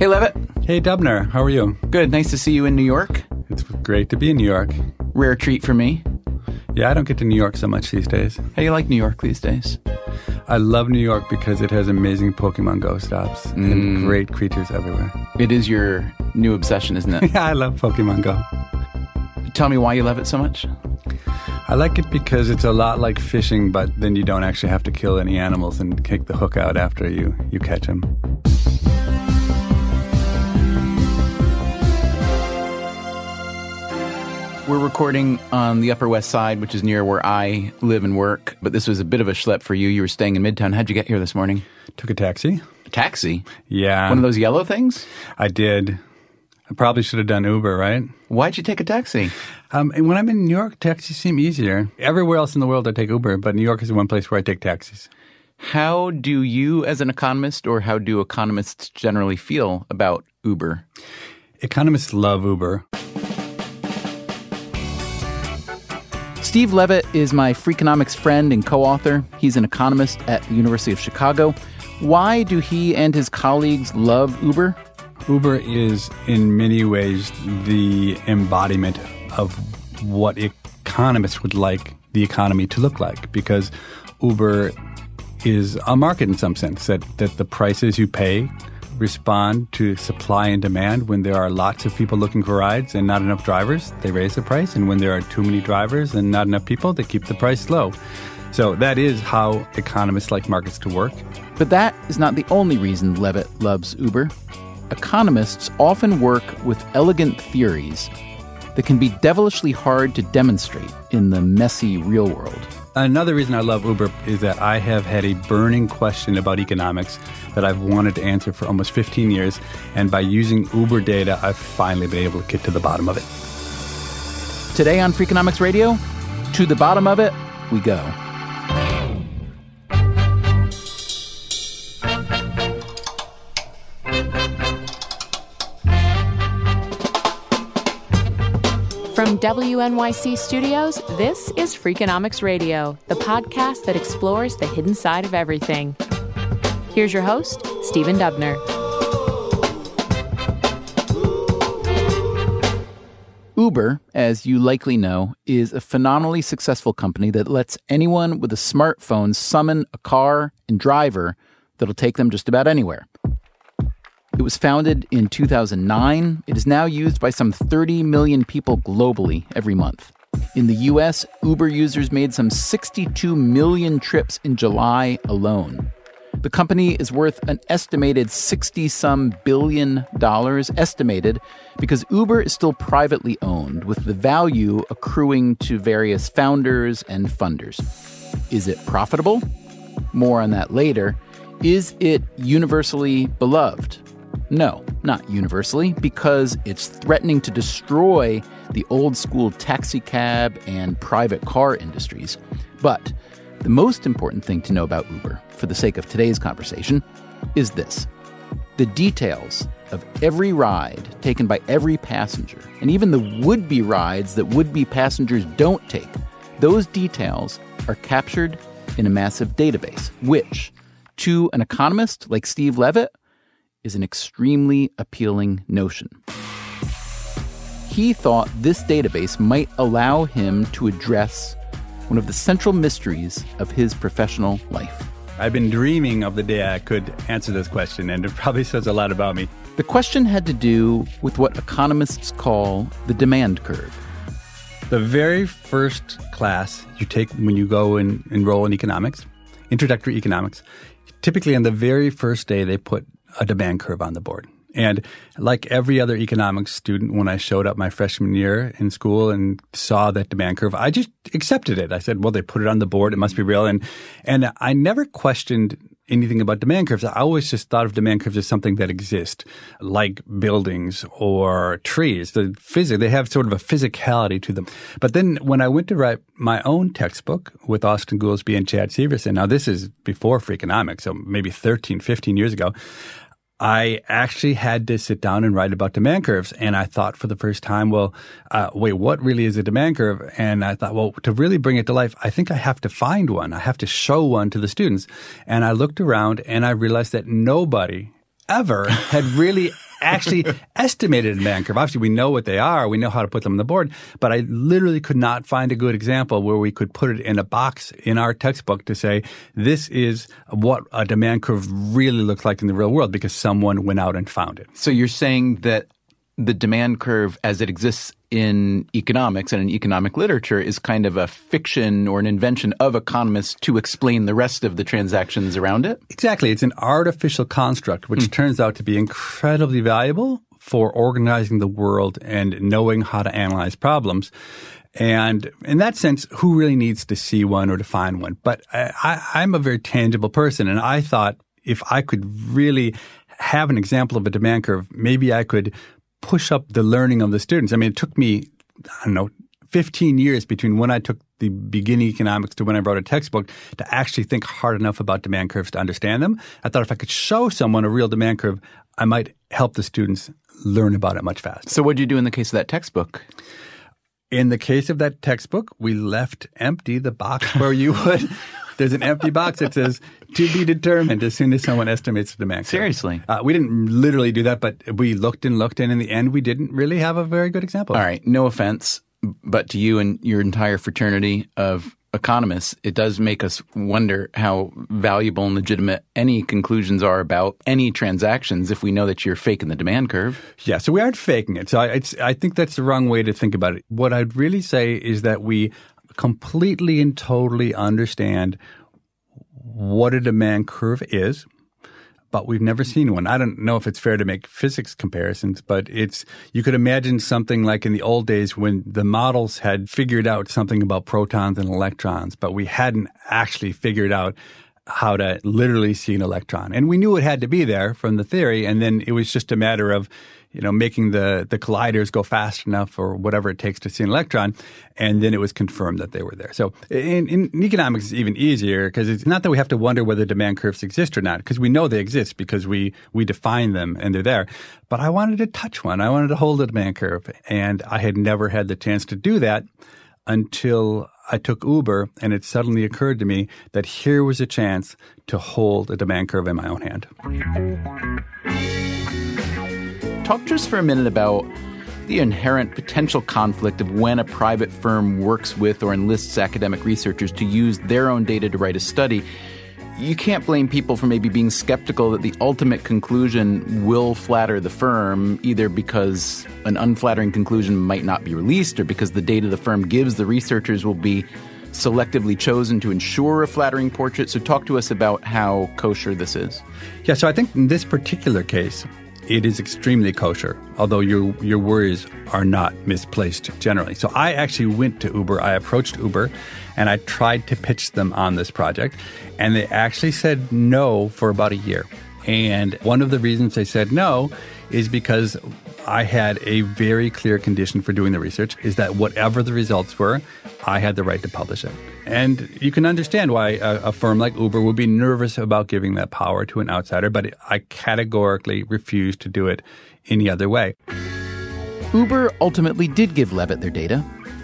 Hey, Levitt. Hey, Dubner. How are you? Good. Nice to see you in New York. It's great to be in New York. Rare treat for me. Yeah, I don't get to New York so much these days. How do you like New York these days? I love New York because it has amazing Pokemon Go stops and great creatures everywhere. It is your new obsession, isn't it? Yeah, I love Pokemon Go. Tell me why you love it so much. I like it because it's a lot like fishing, but then you don't actually have to kill any animals and kick the hook out after you catch them. We're recording on the Upper West Side, which is near where I live and work, but this was a bit of a schlep for you. You were staying in Midtown. How'd you get here this morning? Took a taxi. A taxi? Yeah. One of those yellow things? I did. I probably should have done Uber, right? Why'd you take a taxi? And when I'm in New York, taxis seem easier. Everywhere else in the world, I take Uber, but New York is the one place where I take taxis. How do you, as an economist, or how do economists generally feel about Uber? Economists love Uber. Steve Levitt is my Freakonomics friend and co-author. He's an economist at the University of Chicago. Why do he and his colleagues love Uber? Uber is, in many ways, the embodiment of what economists would like the economy to look like, because Uber is a market in some sense, that the prices you pay respond to supply and demand. When there are lots of people looking for rides and not enough drivers, they raise the price. And when there are too many drivers and not enough people, they keep the price low. So that is how economists like markets to work. But that is not the only reason Levitt loves Uber. Economists often work with elegant theories that can be devilishly hard to demonstrate in the messy real world. Another reason I love Uber is that I have had a burning question about economics that I've wanted to answer for almost 15 years. And by using Uber data, I've finally been able to get to the bottom of it. Today on Freakonomics Radio, to the bottom of it we go. From WNYC Studios, this is Freakonomics Radio, the podcast that explores the hidden side of everything. Here's your host, Stephen Dubner. Uber, as you likely know, is a phenomenally successful company that lets anyone with a smartphone summon a car and driver that'll take them just about anywhere. It was founded in 2009. It is now used by some 30 million people globally every month. In the U.S., Uber users made some 62 million trips in July alone. The company is worth an estimated $60-some billion, estimated because Uber is still privately owned, with the value accruing to various founders and funders. Is it profitable? More on that later. Is it universally beloved? No, not universally, because it's threatening to destroy the old-school taxi cab and private car industries. But the most important thing to know about Uber, for the sake of today's conversation, is this. The details of every ride taken by every passenger, and even the would-be rides that would-be passengers don't take, those details are captured in a massive database, which, to an economist like Steve Levitt, is an extremely appealing notion. He thought this database might allow him to address one of the central mysteries of his professional life. I've been dreaming of the day I could answer this question, and it probably says a lot about me. The question had to do with what economists call the demand curve. The very first class you take when you go and enroll in economics, introductory economics, typically on the very first day they put a demand curve on the board. And like every other economics student, when I showed up my freshman year in school and saw that demand curve, I just accepted it. I said, well, they put it on the board. It must be real. And I never questioned anything about demand curves. I always just thought of demand curves as something that exists, like buildings or trees. They have sort of a physicality to them. But then when I went to write my own textbook with Austin Goolsbee and Chad Severson, now this is before Freakonomics, so maybe 13, 15 years ago, I actually had to sit down and write about demand curves. And I thought for the first time, wait, what really is a demand curve? And I thought, well, to really bring it to life, I think I have to find one. I have to show one to the students. And I looked around and I realized that nobody ever had really actually estimated a demand curve. Obviously, we know what they are. We know how to put them on the board. But I literally could not find a good example where we could put it in a box in our textbook to say, this is what a demand curve really looks like in the real world, because someone went out and found it. So you're saying that the demand curve as it exists in economics and in economic literature is kind of a fiction or an invention of economists to explain the rest of the transactions around it? Exactly. It's an artificial construct, which turns out to be incredibly valuable for organizing the world and knowing how to analyze problems. And in that sense, who really needs to see one or to find one? But I'm a very tangible person, and I thought if I could really have an example of a demand curve, maybe I could push up the learning of the students. I mean, it took me, 15 years between when I took the beginning economics to when I wrote a textbook to actually think hard enough about demand curves to understand them. I thought if I could show someone a real demand curve, I might help the students learn about it much faster. So what did you do in the case of that textbook? In the case of that textbook, we left empty the box where you would. There's an empty box that says, to be determined as soon as someone estimates the demand curve. Seriously? We didn't literally do that, but we looked and looked, and in the end, we didn't really have a very good example. All right. No offense, but to you and your entire fraternity of economists, it does make us wonder how valuable and legitimate any conclusions are about any transactions if we know that you're faking the demand curve. Yeah, so we aren't faking it. So I think that's the wrong way to think about it. What I'd really say is that we completely and totally understand what a demand curve is, but we've never seen one. I don't know if it's fair to make physics comparisons, but you could imagine something like in the old days when the models had figured out something about protons and electrons, but we hadn't actually figured out how to literally see an electron. And we knew it had to be there from the theory, and then it was just a matter of making the colliders go fast enough or whatever it takes to see an electron, and then it was confirmed that they were there. So in economics, it's even easier because it's not that we have to wonder whether demand curves exist or not, because we know they exist because we define them and they're there. But I wanted to touch one. I wanted to hold a demand curve, and I had never had the chance to do that until I took Uber, and it suddenly occurred to me that here was a chance to hold a demand curve in my own hand. Talk just for a minute about the inherent potential conflict of when a private firm works with or enlists academic researchers to use their own data to write a study. You can't blame people for maybe being skeptical that the ultimate conclusion will flatter the firm, either because an unflattering conclusion might not be released or because the data the firm gives the researchers will be selectively chosen to ensure a flattering portrait. So talk to us about how kosher this is. Yeah, so I think in this particular case, it is extremely kosher, although your worries are not misplaced generally. So I actually went to Uber. I approached Uber, and I tried to pitch them on this project, and they actually said no for about a year. And one of the reasons they said no is because I had a very clear condition for doing the research, is that whatever the results were, I had the right to publish it. And you can understand why a firm like Uber would be nervous about giving that power to an outsider, but I categorically refused to do it any other way. Uber ultimately did give Levitt their data.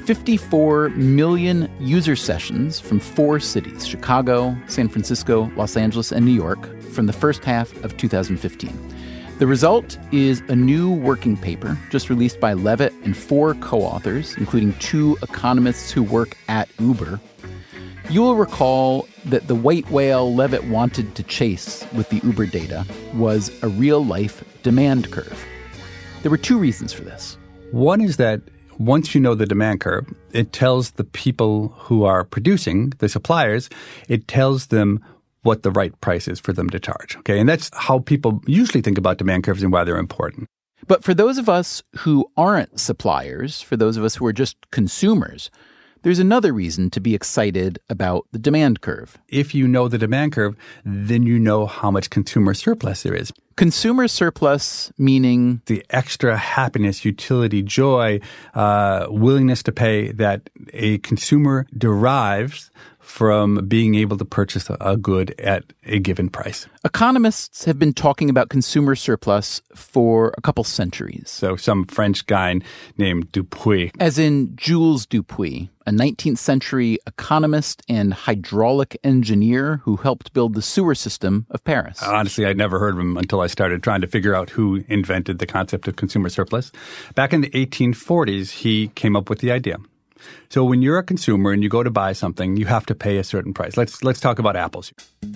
54 million user sessions from 4 cities, Chicago, San Francisco, Los Angeles, and New York, from the first half of 2015. The result is a new working paper just released by Levitt and 4 co-authors, including 2 economists who work at Uber. You will recall that the white whale Levitt wanted to chase with the Uber data was a real-life demand curve. There were 2 reasons for this. One is that once you know the demand curve, it tells the people who are producing, the suppliers, it tells them what the right price is for them to charge. Okay, and that's how people usually think about demand curves and why they're important. But for those of us who aren't suppliers, for those of us who are just consumers, there's another reason to be excited about the demand curve. If you know the demand curve, then you know how much consumer surplus there is. Consumer surplus meaning? The extra happiness, utility, joy, willingness to pay that a consumer derives from being able to purchase a good at a given price. Economists have been talking about consumer surplus for a couple centuries. So some French guy named Dupuy. As in Jules Dupuy, a 19th century economist and hydraulic engineer who helped build the sewer system of Paris. Honestly, I'd never heard of him until I started trying to figure out who invented the concept of consumer surplus. Back in the 1840s, he came up with the idea. So when you're a consumer and you go to buy something, you have to pay a certain price. Let's talk about apples.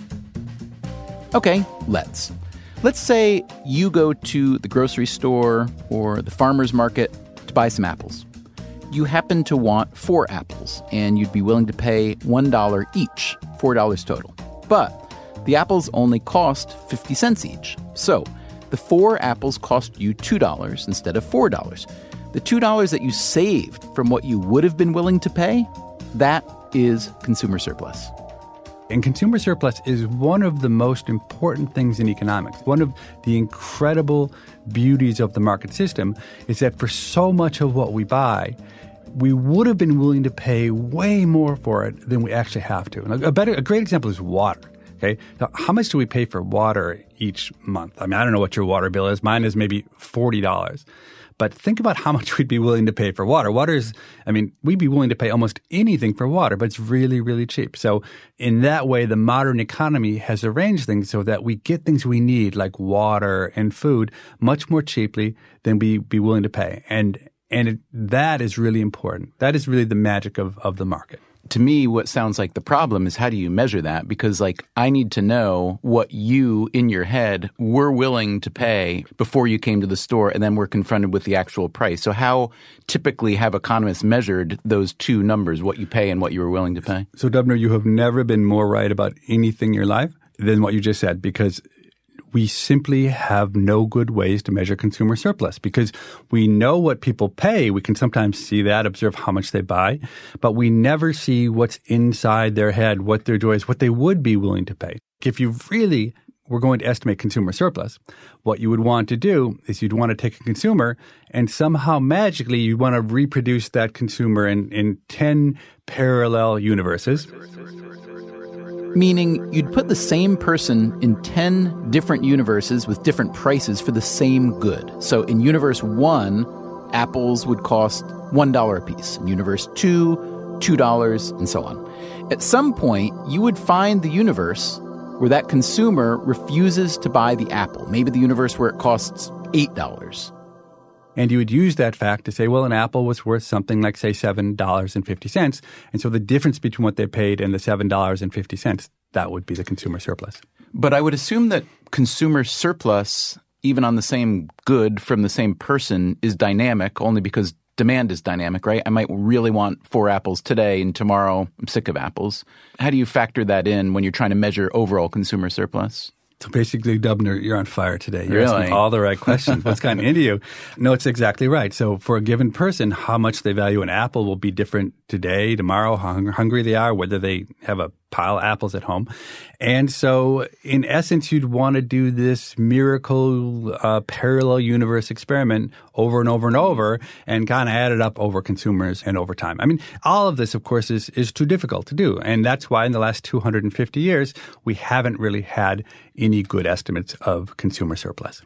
Okay, let's. Let's say you go to the grocery store or the farmer's market to buy some apples. You happen to want 4 apples, and you'd be willing to pay $1 each, $4 total. But the apples only cost 50 cents each. So the 4 apples cost you $2 instead of $4. The $2 that you saved from what you would have been willing to pay, that is consumer surplus. And consumer surplus is one of the most important things in economics. One of the incredible beauties of the market system is that for so much of what we buy, we would have been willing to pay way more for it than we actually have to. And a great example is water. Okay, now, how much do we pay for water each month? I mean, I don't know what your water bill is. Mine is maybe $40. But think about how much we'd be willing to pay for water. We'd be willing to pay almost anything for water, but it's really, really cheap. So in that way, the modern economy has arranged things so that we get things we need, like water and food, much more cheaply than we'd be willing to pay. And that is really important. That is really the magic of the market. To me, what sounds like the problem is how do you measure that? Because, I need to know what you, in your head, were willing to pay before you came to the store and then were confronted with the actual price. So how typically have economists measured those two numbers, what you pay and what you were willing to pay? So, Dubner, you have never been more right about anything in your life than what you just said, because we simply have no good ways to measure consumer surplus because we know what people pay. We can sometimes see that, observe how much they buy, but we never see what's inside their head, what their joy is, what they would be willing to pay. If you really were going to estimate consumer surplus, what you would want to do is you'd want to take a consumer and somehow magically you'd want to reproduce that consumer in 10 parallel universes. Meaning you'd put the same person in 10 different universes with different prices for the same good. So in universe 1, apples would cost $1 a piece. In universe 2, $2, and so on. At some point, you would find the universe where that consumer refuses to buy the apple. Maybe the universe where it costs $8. And you would use that fact to say, well, an apple was worth something like, say, $7.50. And so the difference between what they paid and the $7.50, that would be the consumer surplus. But I would assume that consumer surplus, even on the same good from the same person, is dynamic only because demand is dynamic, right? I might really want 4 apples today and tomorrow I'm sick of apples. How do you factor that in when you're trying to measure overall consumer surplus? So basically, Dubner, you're on fire today. You're really? asking all the right questions. What's gotten into you? No, it's exactly right. So for a given person, how much they value an apple will be different today, tomorrow, how hungry they are, whether they have a pile of apples at home. And so in essence, you'd want to do this miracle parallel universe experiment over and over and over and kind of add it up over consumers and over time. I mean, all of this, of course, is too difficult to do. And that's why in the last 250 years, we haven't really had any good estimates of consumer surplus.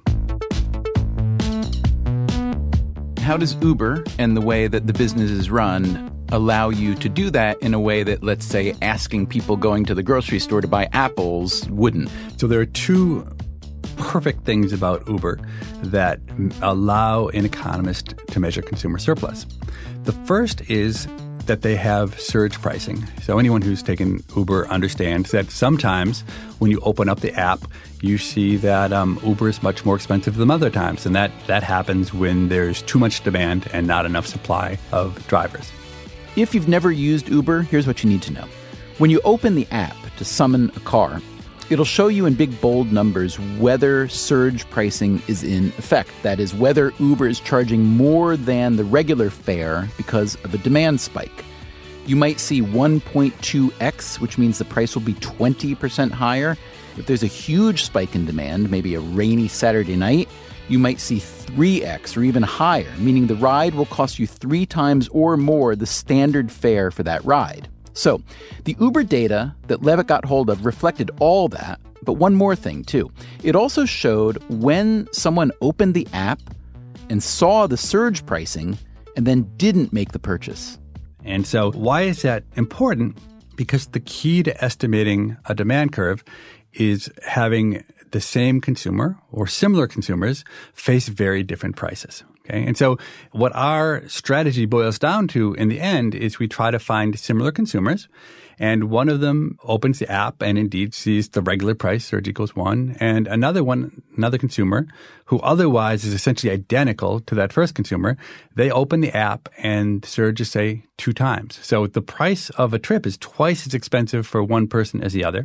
How does Uber and the way that the business is run allow you to do that in a way that, let's say, asking people going to the grocery store to buy apples wouldn't? So there are 2 perfect things about Uber that allow an economist to measure consumer surplus. The first is that they have surge pricing. So anyone who's taken Uber understands that sometimes when you open up the app, you see that Uber is much more expensive than other times. And that happens when there's too much demand and not enough supply of drivers. If you've never used Uber, here's what you need to know. When you open the app to summon a car, it'll show you in big bold numbers whether surge pricing is in effect. That is, whether Uber is charging more than the regular fare because of a demand spike. You might see 1.2x, which means the price will be 20% higher. If there's a huge spike in demand, maybe a rainy Saturday night, you might see 3x or even higher, meaning the ride will cost you 3 times or more the standard fare for that ride. So the Uber data that Levitt got hold of reflected all that, but one more thing, too. It also showed when someone opened the app and saw the surge pricing and then didn't make the purchase. And so why is that important? Because the key to estimating a demand curve is having the same consumer or similar consumers face very different prices. Okay. And so what our strategy boils down to in the end is we try to find similar consumers, and one of them opens the app and indeed sees the regular price, surge equals 1, and another consumer who otherwise is essentially identical to that first consumer, they open the app and surge is, say, 2 times. So the price of a trip is twice as expensive for one person as the other.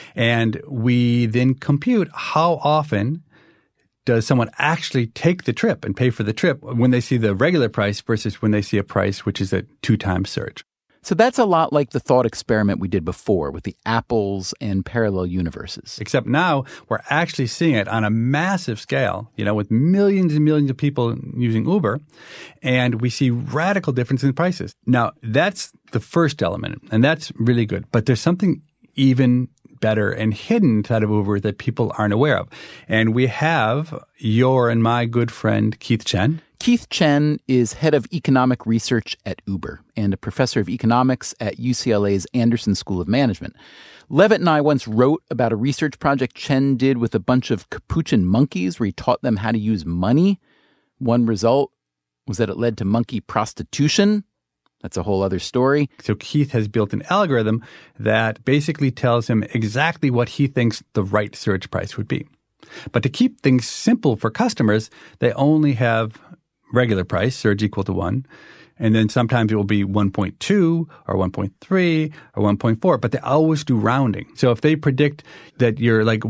And we then compute how often does someone actually take the trip and pay for the trip when they see the regular price versus when they see a price which is a 2 times surge. So that's a lot like the thought experiment we did before with the apples and parallel universes. Except now we're actually seeing it on a massive scale, with millions and millions of people using Uber, and we see radical difference in prices. Now, that's the first element, and that's really good. But there's something even better and hidden inside of Uber that people aren't aware of. And we have your and my good friend Keith Chen. Keith Chen is head of economic research at Uber and a professor of economics at UCLA's Anderson School of Management. Levitt and I once wrote about a research project Chen did with a bunch of capuchin monkeys where he taught them how to use money. One result was that it led to monkey prostitution. That's a whole other story. So Keith has built an algorithm that basically tells him exactly what he thinks the right surge price would be. But to keep things simple for customers, they only have regular price, surge equal to 1. And then sometimes it will be 1.2 or 1.3 or 1.4, but they always do rounding. So if they predict that you're like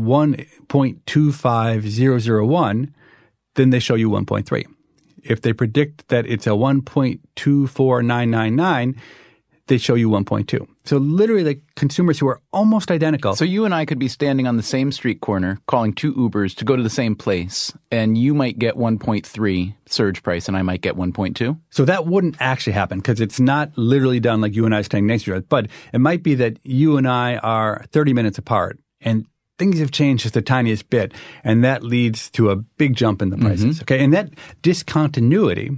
1.25001, then they show you 1.3. If they predict that it's a 1.24999, they show you 1.2. So literally the consumers who are almost identical. So you and I could be standing on the same street corner calling 2 Ubers to go to the same place, and you might get 1.3 surge price and I might get 1.2? So that wouldn't actually happen because it's not literally done like you and I standing next to each other. But it might be that you and I are 30 minutes apart and things have changed just the tiniest bit, and that leads to a big jump in the prices. Mm-hmm. Okay, and that discontinuity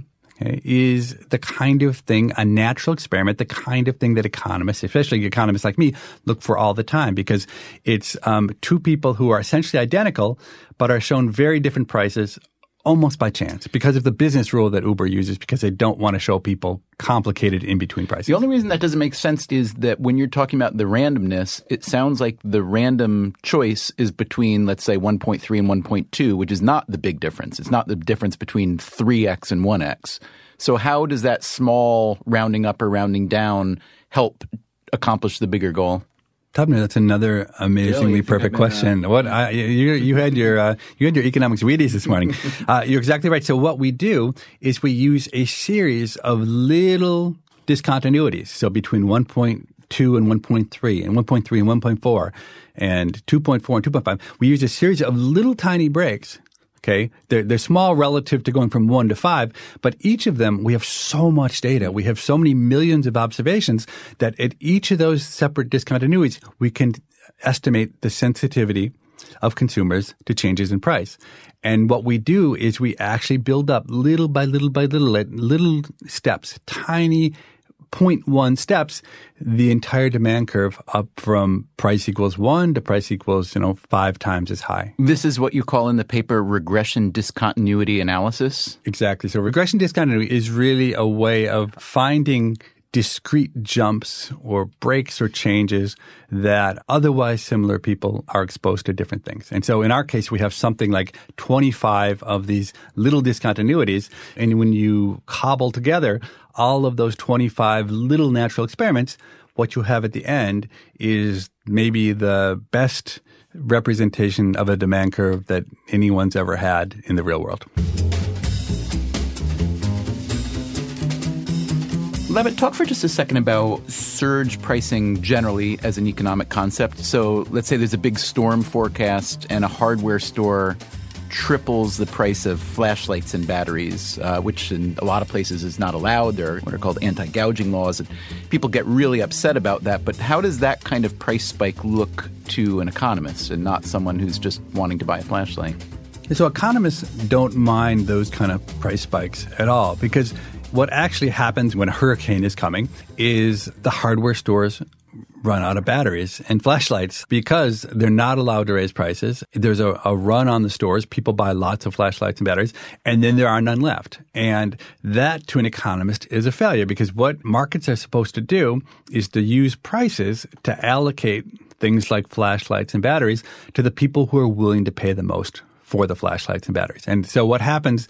is the kind of thing, a natural experiment, the kind of thing that economists, especially economists like me, look for all the time because it's 2 people who are essentially identical but are shown very different prices almost by chance because of the business rule that Uber uses because they don't want to show people complicated in-between prices. The only reason that doesn't make sense is that when you're talking about the randomness, it sounds like the random choice is between, let's say, 1.3 and 1.2, which is not the big difference. It's not the difference between 3x and 1x. So how does that small rounding up or rounding down help accomplish the bigger goal? Tubner, that's another amazingly perfect question. You had your economics Wheaties this morning. You're exactly right. So what we do is we use a series of little discontinuities. So between 1.2 and 1.3 and 1.3 and 1.4 and 2.4 and 2.5, we use a series of little tiny breaks. Okay, they're small relative to going from 1 to 5, but each of them, we have so much data. We have so many millions of observations that at each of those separate discontinuities, we can estimate the sensitivity of consumers to changes in price. And what we do is we actually build up little by little by little, at little steps, tiny 0.1 steps, the entire demand curve up from price equals 1 to price equals, 5 times as high. This is what you call in the paper regression discontinuity analysis? Exactly. So regression discontinuity is really a way of finding discrete jumps or breaks or changes that otherwise similar people are exposed to different things. And so in our case, we have something like 25 of these little discontinuities. And when you cobble together all of those 25 little natural experiments, what you have at the end is maybe the best representation of a demand curve that anyone's ever had in the real world. Levitt, talk for just a second about surge pricing generally as an economic concept. So let's say there's a big storm forecast and a hardware store triples the price of flashlights and batteries, which in a lot of places is not allowed. There are what are called anti-gouging laws, and people get really upset about that. But how does that kind of price spike look to an economist and not someone who's just wanting to buy a flashlight? So economists don't mind those kind of price spikes at all, because what actually happens when a hurricane is coming is the hardware stores run out of batteries and flashlights because they're not allowed to raise prices. There's a run on the stores. People buy lots of flashlights and batteries, and then there are none left. And that, to an economist, is a failure, because what markets are supposed to do is to use prices to allocate things like flashlights and batteries to the people who are willing to pay the most for the flashlights and batteries. And so what happens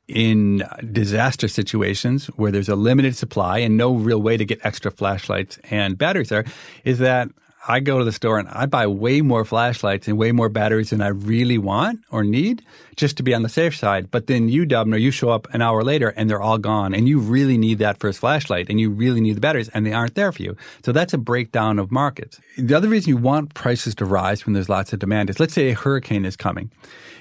in disaster situations where there's a limited supply and no real way to get extra flashlights and batteries there is that I go to the store and I buy way more flashlights and way more batteries than I really want or need just to be on the safe side. But then you, Dubner, you show up an hour later and they're all gone, and you really need that first flashlight and you really need the batteries, and they aren't there for you. So that's a breakdown of markets. The other reason you want prices to rise when there's lots of demand is, let's say a hurricane is coming,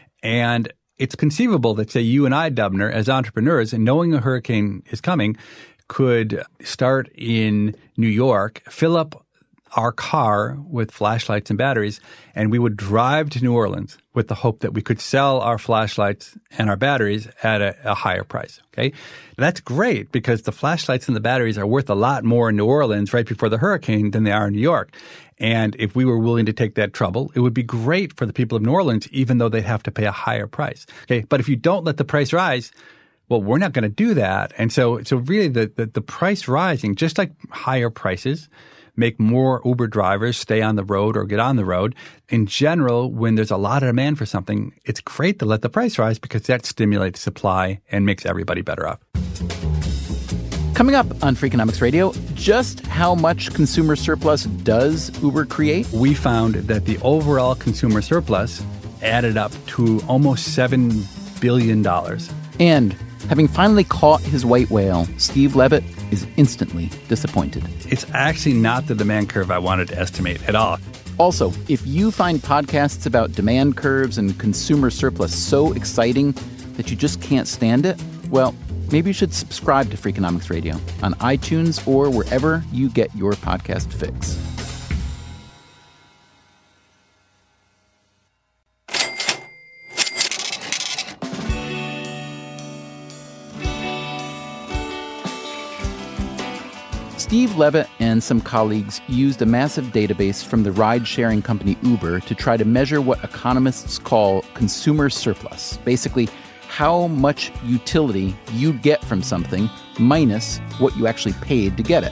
and it's conceivable that, say, you and I, Dubner, as entrepreneurs, and knowing a hurricane is coming, could start in New York, fill up our car with flashlights and batteries, and we would drive to New Orleans with the hope that we could sell our flashlights and our batteries at a higher price. Okay, that's great, because the flashlights and the batteries are worth a lot more in New Orleans right before the hurricane than they are in New York. And if we were willing to take that trouble, it would be great for the people of New Orleans, even though they'd have to pay a higher price. Okay, but if you don't let the price rise, well, we're not going to do that. And so really the price rising, just like higher prices, make more Uber drivers stay on the road or get on the road. In general, when there's a lot of demand for something, it's great to let the price rise, because that stimulates supply and makes everybody better off. Coming up on Freakonomics Radio, just how much consumer surplus does Uber create? We found that the overall consumer surplus added up to almost $7 billion. And having finally caught his white whale, Steve Levitt is instantly disappointed. It's actually not the demand curve I wanted to estimate at all. Also, if you find podcasts about demand curves and consumer surplus so exciting that you just can't stand it, well, maybe you should subscribe to Freakonomics Radio on iTunes or wherever you get your podcast fix. Steve Levitt and some colleagues used a massive database from the ride-sharing company Uber to try to measure what economists call consumer surplus. Basically, how much utility you get from something minus what you actually paid to get it.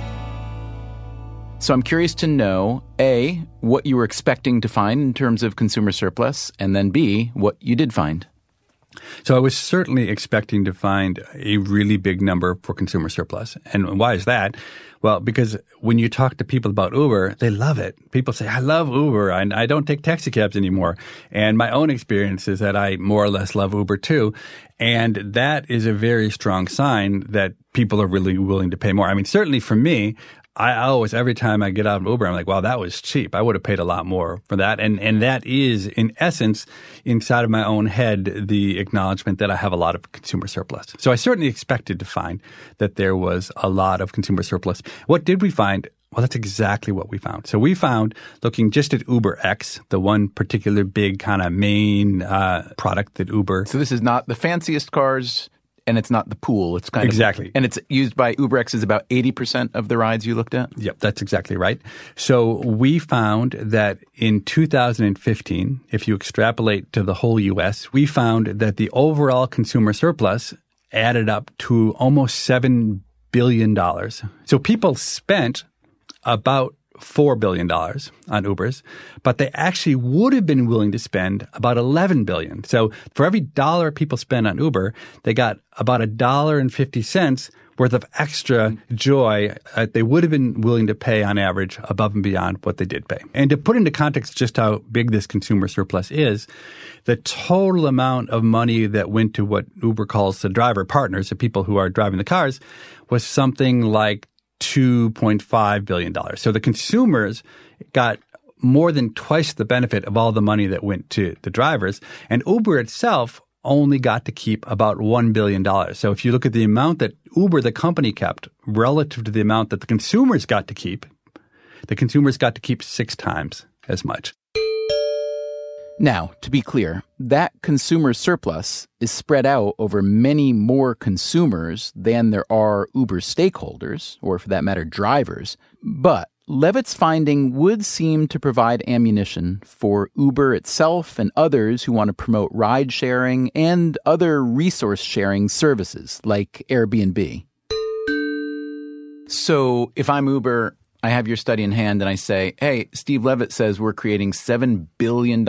So I'm curious to know, A, what you were expecting to find in terms of consumer surplus, and then B, what you did find. So I was certainly expecting to find a really big number for consumer surplus. And why is that? Well, because when you talk to people about Uber, they love it. People say, I love Uber, and I don't take taxi cabs anymore. And my own experience is that I more or less love Uber too. And that is a very strong sign that people are really willing to pay more. I mean, certainly for me, I always, every time I get out of Uber, I'm like, wow, that was cheap. I would have paid a lot more for that. And that is, in essence, inside of my own head, the acknowledgement that I have a lot of consumer surplus. So I certainly expected to find that there was a lot of consumer surplus. What did we find? Well, that's exactly what we found. So we found, looking just at UberX, the one particular big kind of main product that Uber. So this is not the fanciest cars, and it's not the pool. It's kind of exactly, and it's used by UberX is about 80% of the rides you looked at. Yep, that's exactly right. So we found that in 2015, if you extrapolate to the whole U.S., we found that the overall consumer surplus added up to almost $7 billion. So people spent about $4 billion on Ubers, but they actually would have been willing to spend about $11 billion. So for every dollar people spend on Uber, they got about $1.50 worth of extra joy they would have been willing to pay on average above and beyond what they did pay. And to put into context just how big this consumer surplus is, the total amount of money that went to what Uber calls the driver partners, the people who are driving the cars, was something like $2.5 billion. So the consumers got more than twice the benefit of all the money that went to the drivers. And Uber itself only got to keep about $1 billion. So if you look at the amount that Uber, the company, kept relative to the amount that the consumers got to keep 6 times as much. Now, to be clear, that consumer surplus is spread out over many more consumers than there are Uber stakeholders, or for that matter, drivers. But Levitt's finding would seem to provide ammunition for Uber itself and others who want to promote ride-sharing and other resource-sharing services like Airbnb. So if I'm Uber, I have your study in hand and I say, hey, Steve Levitt says we're creating $7 billion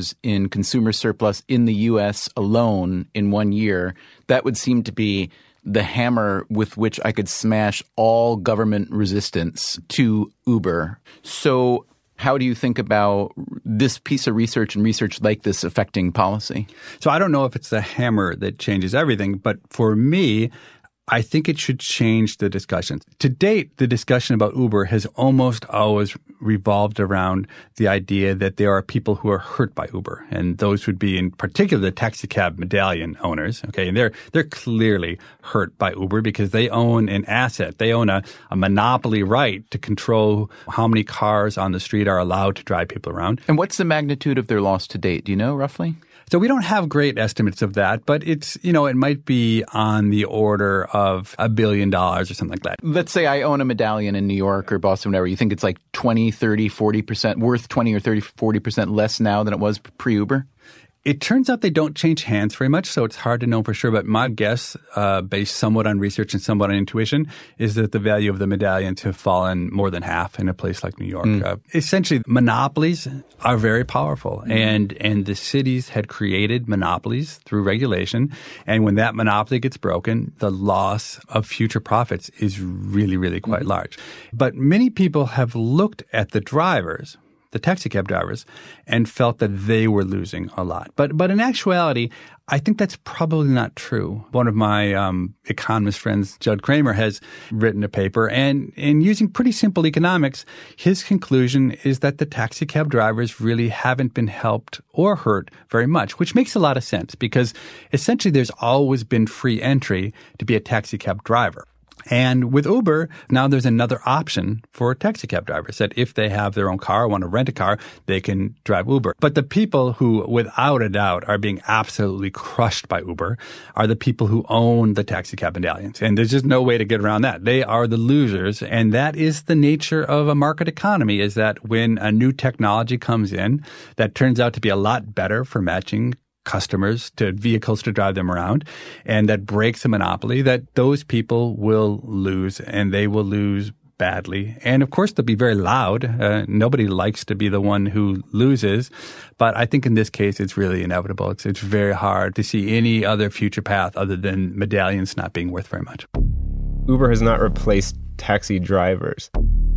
in consumer surplus in the U.S. alone in 1 year. That would seem to be the hammer with which I could smash all government resistance to Uber. So how do you think about this piece of research and research like this affecting policy? So I don't know if it's the hammer that changes everything, but for me, I think it should change the discussion. To date, the discussion about Uber has almost always revolved around the idea that there are people who are hurt by Uber, and those would be in particular the taxi cab medallion owners. Okay, and they're clearly hurt by Uber because they own an asset. They own a monopoly right to control how many cars on the street are allowed to drive people around. And what's the magnitude of their loss to date? Do you know roughly? So we don't have great estimates of that, but it's, it might be on the order of $1 billion or something like that. Let's say I own a medallion in New York or Boston, whatever. You think it's like 20, 30, 40% worth 20 or 30, 40% less now than it was pre-Uber? It turns out they don't change hands very much, so it's hard to know for sure. But my guess, based somewhat on research and somewhat on intuition, is that the value of the medallions have fallen more than half in a place like New York. Essentially, monopolies are very powerful, and the cities had created monopolies through regulation. And when that monopoly gets broken, the loss of future profits is really, really quite large. But many people have looked at the drivers, the taxi cab drivers, and felt that they were losing a lot. But in actuality, I think that's probably not true. One of my economist friends, Judd Kramer, has written a paper, and in using pretty simple economics, his conclusion is that the taxi cab drivers really haven't been helped or hurt very much, which makes a lot of sense because essentially there's always been free entry to be a taxi cab driver. And with Uber, now there's another option for taxi cab drivers that if they have their own car, want to rent a car, they can drive Uber. But the people who, without a doubt, are being absolutely crushed by Uber are the people who own the taxi cab medallions. And there's just no way to get around that. They are the losers. And that is the nature of a market economy, is that when a new technology comes in that turns out to be a lot better for matching customers to vehicles to drive them around, and that breaks a monopoly, that those people will lose, and they will lose badly. And of course, they'll be very loud. Nobody likes to be the one who loses. But I think in this case, it's really inevitable. It's very hard to see any other future path other than medallions not being worth very much. Uber has not replaced taxi drivers.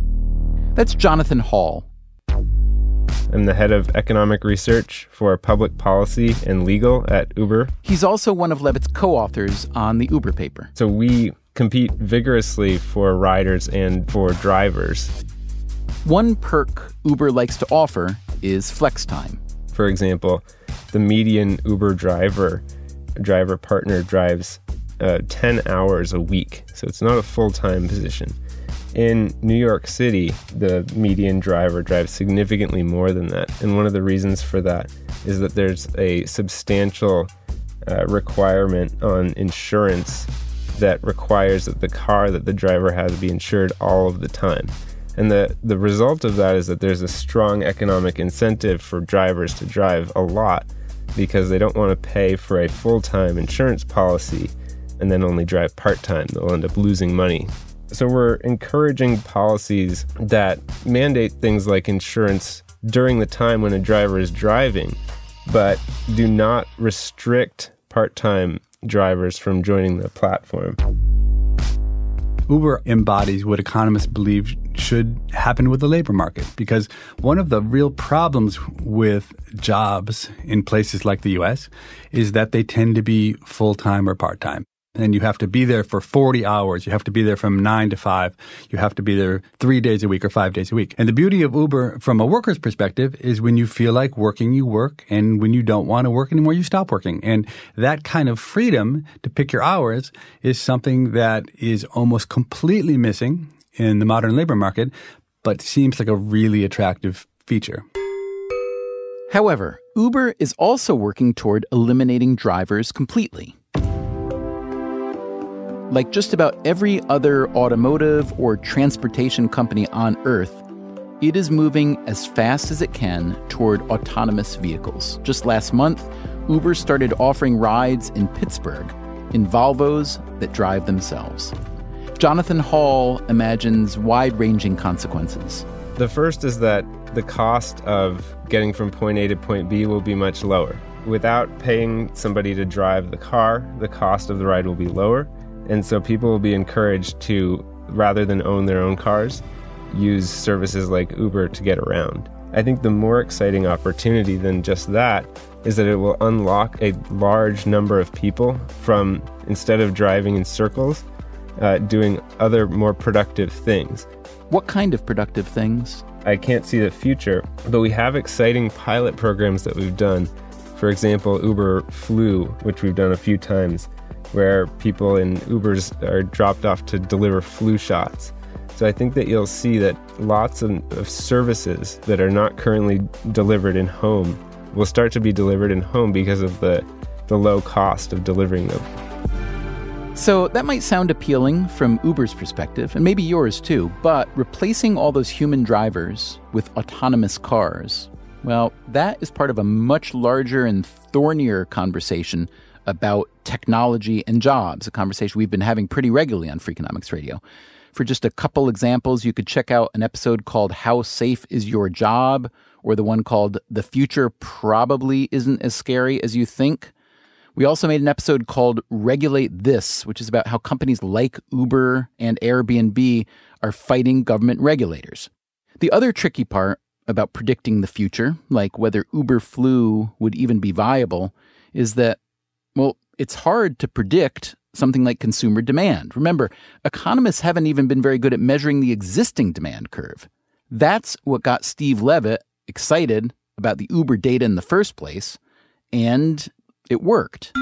That's Jonathan Hall. I'm the head of economic research for public policy and legal at Uber. He's also one of Levitt's co-authors on the Uber paper. So we compete vigorously for riders and for drivers. One perk Uber likes to offer is flex time. For example, the median Uber driver partner drives 10 hours a week. So it's not a full-time position. In New York City, the median driver drives significantly more than that. And one of the reasons for that is that there's a substantial requirement on insurance that requires that the car that the driver has be insured all of the time. And the result of that is that there's a strong economic incentive for drivers to drive a lot because they don't want to pay for a full-time insurance policy and then only drive part-time. They'll end up losing money. So we're encouraging policies that mandate things like insurance during the time when a driver is driving, but do not restrict part-time drivers from joining the platform. Uber embodies what economists believe should happen with the labor market, because one of the real problems with jobs in places like the U.S. is that they tend to be full-time or part-time. and you have to be there for 40 hours. You have to be there from 9 to 5. You have to be there 3 days a week or 5 days a week. And the beauty of Uber from a worker's perspective is when you feel like working, you work. And when you don't want to work anymore, you stop working. And that kind of freedom to pick your hours is something that is almost completely missing in the modern labor market, but seems like a really attractive feature. However, Uber is also working toward eliminating drivers completely. Like just about every other automotive or transportation company on Earth, it is moving as fast as it can toward autonomous vehicles. Just last month, Uber started offering rides in Pittsburgh in Volvos that drive themselves. Jonathan Hall imagines wide-ranging consequences. The first is that the cost of getting from point A to point B will be much lower. Without paying somebody to drive the car, the cost of the ride will be lower. And so people will be encouraged to, rather than own their own cars, use services like Uber to get around. I think the more exciting opportunity than just that is that it will unlock a large number of people from, instead of driving in circles, doing other more productive things. What kind of productive things? I can't see the future, but we have exciting pilot programs that we've done. For example, Uber Flu, which we've done a few times, where people in Ubers are dropped off to deliver flu shots. So I think that you'll see that lots of services that are not currently delivered in home will start to be delivered in home because of the low cost of delivering them. So that might sound appealing from Uber's perspective, and maybe yours too, but replacing all those human drivers with autonomous cars, well, that is part of a much larger and thornier conversation about technology and jobs, a conversation we've been having pretty regularly on Freakonomics Radio. For just a couple examples, you could check out an episode called How Safe Is Your Job? Or the one called The Future Probably Isn't As Scary As You Think. We also made an episode called Regulate This, which is about how companies like Uber and Airbnb are fighting government regulators. The other tricky part about predicting the future, like whether Uber Flu would even be viable, is that, well, it's hard to predict something like consumer demand. Remember, economists haven't even been very good at measuring the existing demand curve. That's what got Steve Levitt excited about the Uber data in the first place, and it worked.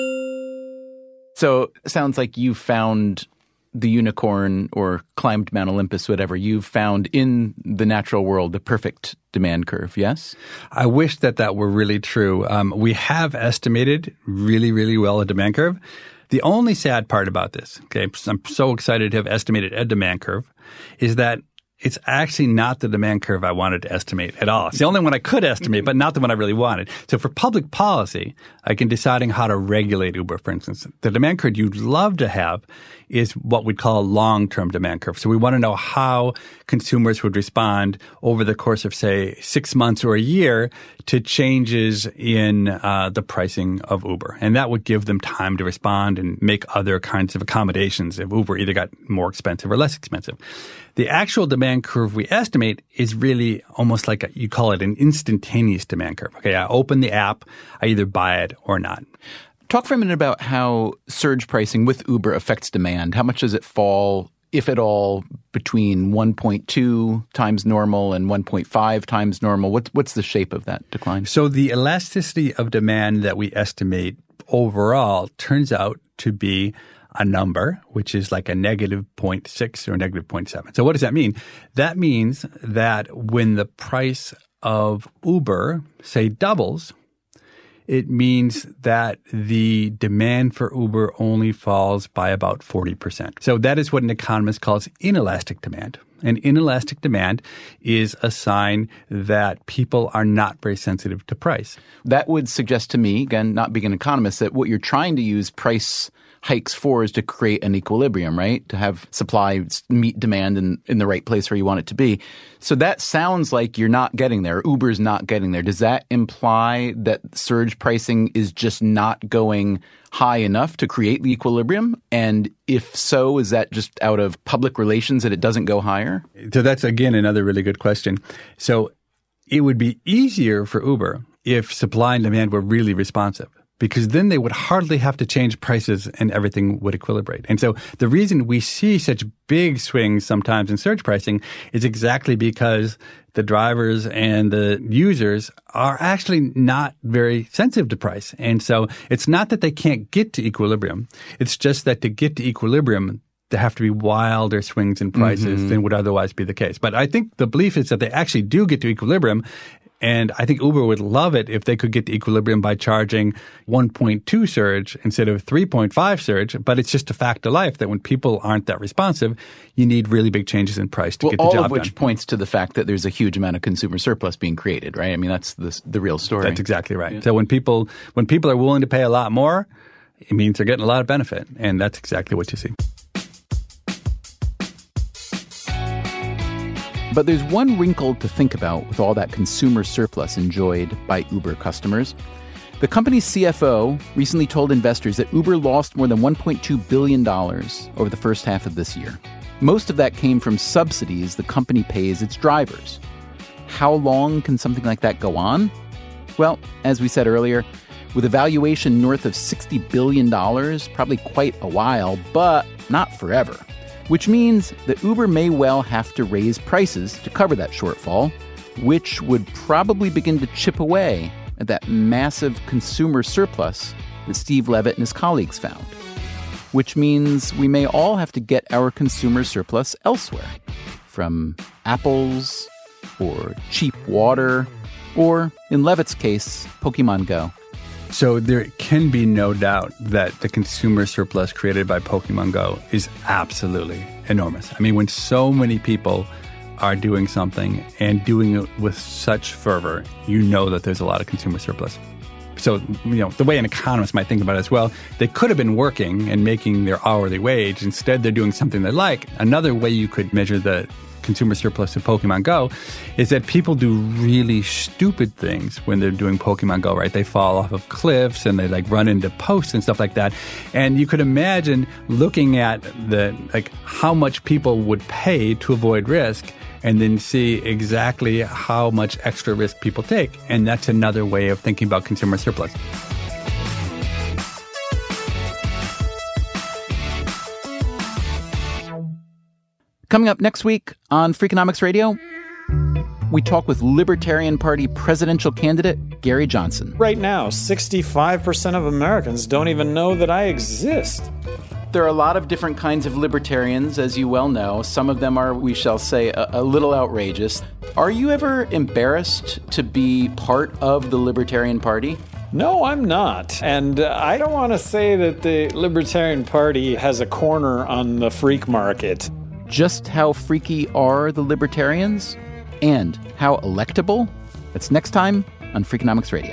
So it sounds like you found the unicorn or climbed Mount Olympus, whatever. You've found in the natural world the perfect demand curve, yes? I wish that were really true. We have estimated really, really well a demand curve. The only sad part about this, okay, I'm so excited to have estimated a demand curve, is that it's actually not the demand curve I wanted to estimate at all. It's the only one I could estimate, but not the one I really wanted. So for public policy, like in deciding how to regulate Uber, for instance, the demand curve you'd love to have is what we'd call a long-term demand curve. So we want to know how consumers would respond over the course of, say, 6 months or a year to changes in the pricing of Uber. And that would give them time to respond and make other kinds of accommodations if Uber either got more expensive or less expensive. The actual demand curve we estimate is really almost like you call it an instantaneous demand curve. Okay, I open the app, I either buy it or not. Talk for a minute about how surge pricing with Uber affects demand. How much does it fall, if at all, between 1.2 times normal and 1.5 times normal? What's the shape of that decline? So the elasticity of demand that we estimate overall turns out to be a number, which is like a negative 0.6 or negative 0.7. So what does that mean? That means that when the price of Uber, say, doubles, it means that the demand for Uber only falls by about 40%. So that is what an economist calls inelastic demand. And inelastic demand is a sign that people are not very sensitive to price. That would suggest to me, again, not being an economist, that what you're trying to use price hikes for is to create an equilibrium, right? To have supply meet demand in the right place where you want it to be. So that sounds like you're not getting there. Uber's not getting there. Does that imply that surge pricing is just not going high enough to create the equilibrium? And if so, is that just out of public relations that it doesn't go higher? So that's, again, another really good question. So it would be easier for Uber if supply and demand were really responsive. because then they would hardly have to change prices and everything would equilibrate. And so the reason we see such big swings sometimes in surge pricing is exactly because the drivers and the users are actually not very sensitive to price. And so it's not that they can't get to equilibrium. It's just that to get to equilibrium, there have to be wilder swings in prices than would otherwise be the case. But I think the belief is that they actually do get to equilibrium. And I think Uber would love it if they could get to equilibrium by charging 1.2 surge instead of 3.5 surge. But it's just a fact of life that when people aren't that responsive, you need really big changes in price to get the job done. All of which points to the fact that there's a huge amount of consumer surplus being created, right? I mean, that's the real story. That's exactly right. Yeah. So when people are willing to pay a lot more, it means they're getting a lot of benefit. And that's exactly what you see. But there's one wrinkle to think about with all that consumer surplus enjoyed by Uber customers. The company's CFO recently told investors that Uber lost more than $1.2 billion over the first half of this year. Most of that came from subsidies the company pays its drivers. How long can something like that go on? Well, as we said earlier, with a valuation north of $60 billion, probably quite a while, but not forever. Which means that Uber may well have to raise prices to cover that shortfall, which would probably begin to chip away at that massive consumer surplus that Steve Levitt and his colleagues found. Which means we may all have to get our consumer surplus elsewhere, from apples, or cheap water, or, in Levitt's case, Pokemon Go. So there can be no doubt that the consumer surplus created by Pokemon Go is absolutely enormous. I mean, when so many people are doing something and doing it with such fervor, you know that there's a lot of consumer surplus. So, the way an economist might think about it as well, they could have been working and making their hourly wage. Instead, they're doing something they like. Another way you could measure the consumer surplus of Pokemon Go is that people do really stupid things when they're doing Pokemon Go, right? They fall off of cliffs and they run into posts and stuff like that. And you could imagine looking at how much people would pay to avoid risk and then see exactly how much extra risk people take. And that's another way of thinking about consumer surplus. Coming up next week on Freakonomics Radio, we talk with Libertarian Party presidential candidate Gary Johnson. Right now, 65% of Americans don't even know that I exist. There are a lot of different kinds of libertarians, as you well know. Some of them are, we shall say, a little outrageous. Are you ever embarrassed to be part of the Libertarian Party? No, I'm not. And I don't want to say that the Libertarian Party has a corner on the freak market. Just how freaky are the libertarians? And how electable? That's next time on Freakonomics Radio.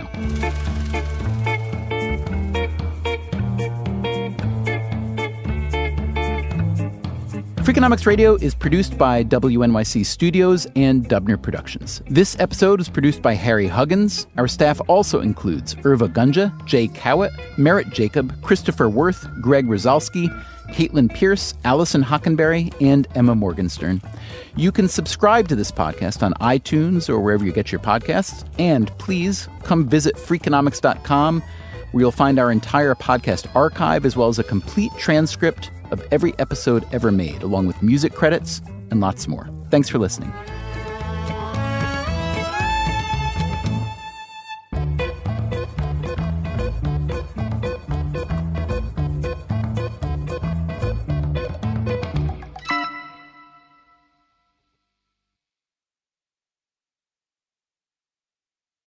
Freakonomics Radio is produced by WNYC Studios and Dubner Productions. This episode was produced by Harry Huggins. Our staff also includes Irva Gunja, Jay Cowett, Merritt Jacob, Christopher Worth, Greg Rosalski, Caitlin Pierce, Allison Hockenberry, and Emma Morgenstern. You can subscribe to this podcast on iTunes or wherever you get your podcasts. And please come visit Freakonomics.com, where you'll find our entire podcast archive as well as a complete transcript of every episode ever made, along with music credits and lots more. Thanks for listening.